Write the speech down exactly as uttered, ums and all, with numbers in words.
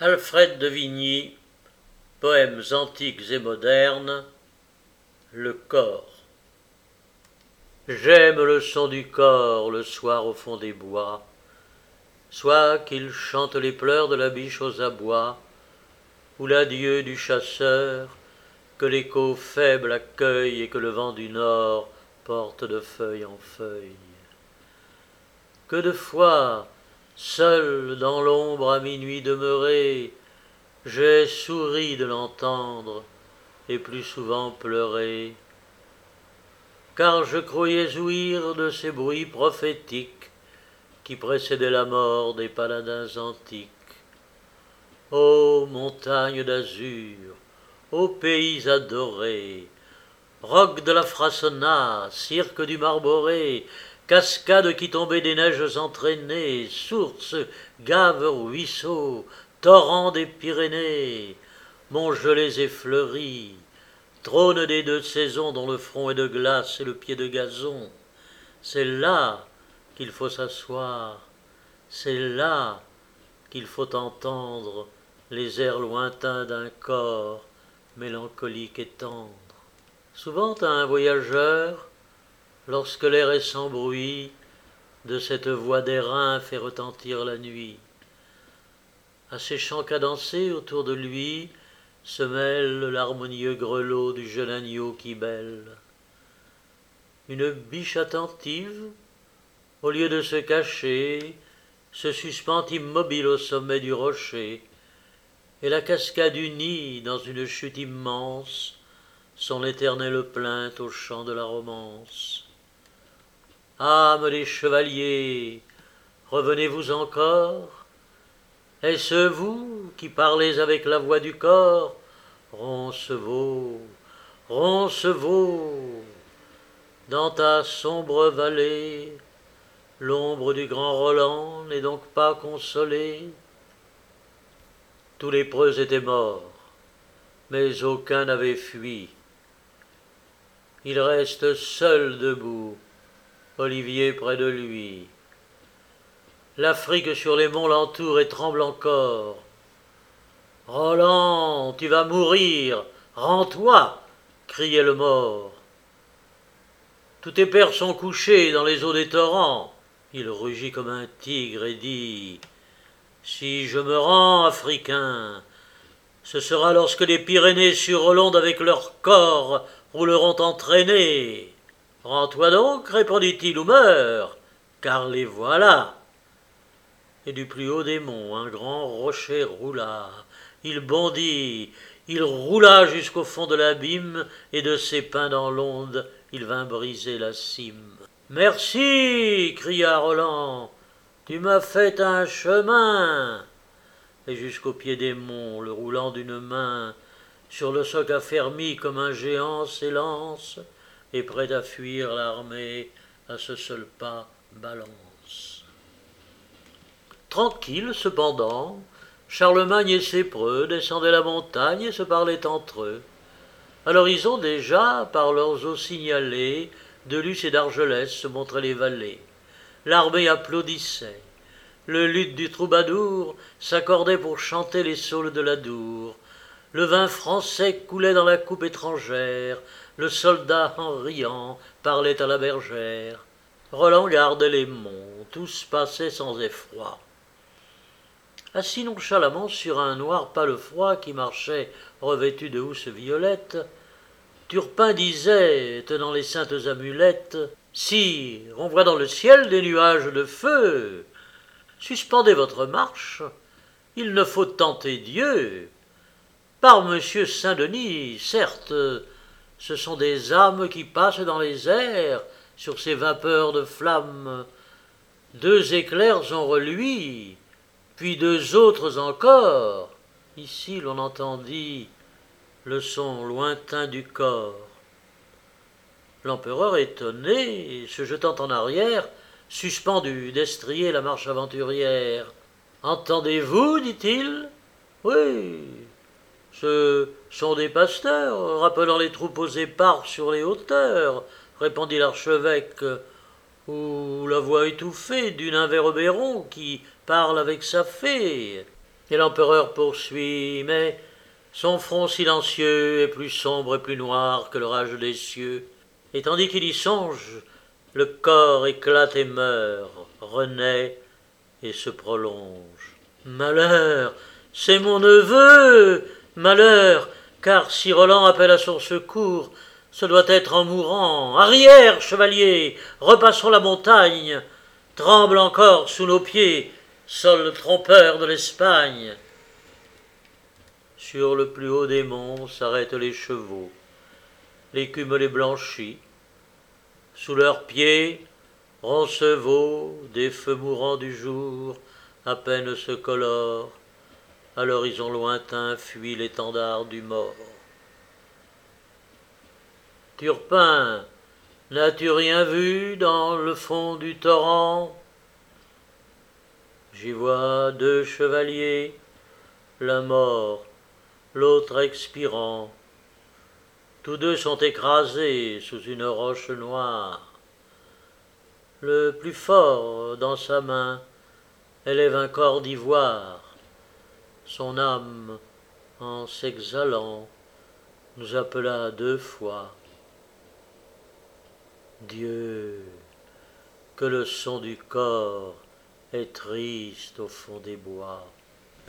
Alfred de Vigny, poèmes antiques et modernes, le cor. J'aime le son du cor le soir au fond des bois, soit qu'il chante les pleurs de la biche aux abois, ou l'adieu du chasseur, que l'écho faible accueille et que le vent du nord porte de feuille en feuille. Que de fois, seul dans l'ombre à minuit demeuré, j'ai souri de l'entendre et plus souvent pleuré, car je croyais ouïr de ces bruits prophétiques qui précédaient la mort des paladins antiques. Ô montagnes d'azur, ô pays adorés, rocs de la Frassona, cirque du Marboré, cascades qui tombaient des neiges entraînées, sources, gaves, ruisseaux, torrents des Pyrénées, Montgelées et fleuris, trône des deux saisons dont le front est de glace et le pied de gazon. C'est là qu'il faut s'asseoir, c'est là qu'il faut entendre les airs lointains d'un corps mélancolique et tendre. Souvent à un voyageur, lorsque l'air est sans bruit, de cette voix d'airain fait retentir la nuit. À ces chants cadencés autour de lui se mêle l'harmonieux grelot du jeune agneau qui bêle. Une biche attentive, au lieu de se cacher, se suspend immobile au sommet du rocher, et la cascade unie dans une chute immense son éternelle plainte au chant de la romance. Âmes des chevaliers, revenez-vous encore? Est-ce vous qui parlez avec la voix du corps? Roncevaux, Roncevaux, dans ta sombre vallée, l'ombre du grand Roland n'est donc pas consolée? Tous les preux étaient morts, mais aucun n'avait fui. Il reste seul debout, Olivier près de lui. L'Afrique sur les monts l'entoure et tremble encore. Roland, tu vas mourir, rends-toi, criait le mort. Tous tes pères sont couchés dans les eaux des torrents. Il rugit comme un tigre et dit: si je me rends, Africain, ce sera lorsque les Pyrénées sur Hollande avec leur corps rouleront entraînés. Rends-toi donc, répondit-il, ou meurs, car les voilà. Et du plus haut des monts, un grand rocher roula. Il bondit, il roula jusqu'au fond de l'abîme, et de ses pins dans l'onde, il vint briser la cime. Merci, cria Roland, tu m'as fait un chemin. Et jusqu'au pied des monts, le roulant d'une main, sur le soc affermi comme un géant s'élance, et prêt à fuir l'armée, à ce seul pas balance. Tranquille, cependant, Charlemagne et ses preux descendaient la montagne et se parlaient entre eux. À l'horizon déjà, par leurs eaux signalées, de Luce et d'Argelès se montraient les vallées. L'armée applaudissait. Le luth du troubadour s'accordait pour chanter les saules de l'Adour. Le vin français coulait dans la coupe étrangère. Le soldat, en riant, parlait à la bergère. Roland gardait les monts, tous passaient sans effroi. Assis nonchalamment sur un noir palefroid qui marchait revêtu de housses violettes, Turpin disait, tenant les saintes amulettes: « Sire, on voit dans le ciel des nuages de feu. Suspendez votre marche, il ne faut tenter Dieu. Par monsieur Saint-Denis, certes, ce sont des âmes qui passent dans les airs sur ces vapeurs de flammes. Deux éclairs ont reluit, puis deux autres encore. » Ici l'on entendit le son lointain du cor. L'empereur, étonné, se jetant en arrière, suspendu d'estrier la marche aventurière. « Entendez-vous, dit-il ? » « Oui, ce sont des pasteurs, rappelant les troupeaux épars sur les hauteurs, » répondit l'archevêque, ou la voix étouffée du nain Vérebéron qui parle avec sa fée. Et l'empereur poursuit, mais son front silencieux est plus sombre et plus noir que l'orage des cieux. Et tandis qu'il y songe, le corps éclate et meurt, renaît et se prolonge. Malheur, c'est mon neveu, malheur, car si Roland appelle à son secours, ce doit être en mourant. Arrière, chevalier, repassons la montagne, tremble encore sous nos pieds, sol trompeur de l'Espagne. Sur le plus haut des monts s'arrêtent les chevaux, l'écume les blanchit. Sous leurs pieds, Roncevaux, des feux mourants du jour, à peine se colore, à l'horizon lointain fuit l'étendard du mort. Turpin, n'as-tu rien vu dans le fond du torrent? J'y vois deux chevaliers, l'un mort, l'autre expirant. Tous deux sont écrasés sous une roche noire. Le plus fort, dans sa main, élève un corps d'ivoire. Son âme, en s'exhalant, nous appela deux fois. Dieu, que le son du corps est triste au fond des bois.